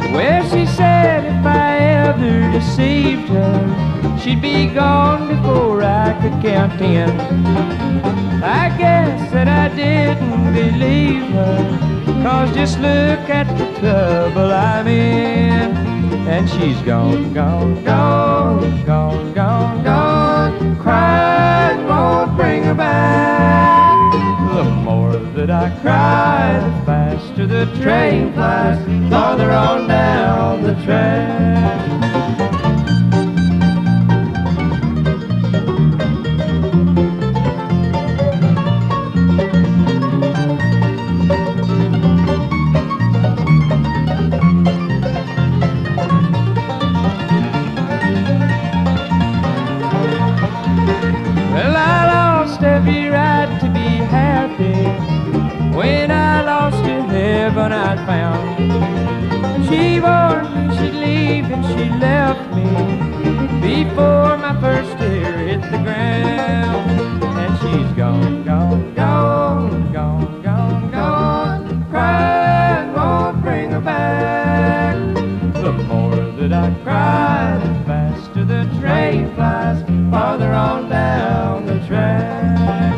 Well, she said if I ever deceived her, she'd be gone before I could count 10. I guess that I didn't believe her, 'cause just look at the trouble I'm in. And she's gone, gone, gone, gone, gone, gone. Crying won't bring her back. The more that I cry, the faster the train flies, farther on down the track. Well, I lost every right to be happy. When I lost her, heaven I'd found. She warned me she'd leave and she left me before my first tear hit the ground. And she's gone, gone, gone, gone, gone, gone. Crying won't bring her back. The more that I cry, the faster the train flies, farther on down the track.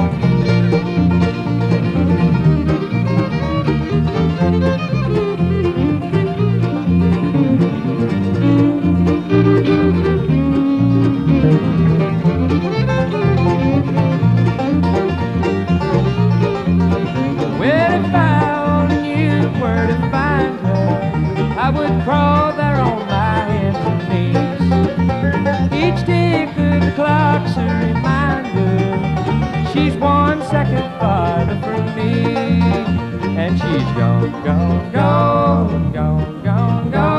Well, if I only knew where to find her, I would crawl there on my hands and knees. Each tick of the clock's a reminder she's 1 second farther from me. And she's gone, gone, gone, gone, gone, gone.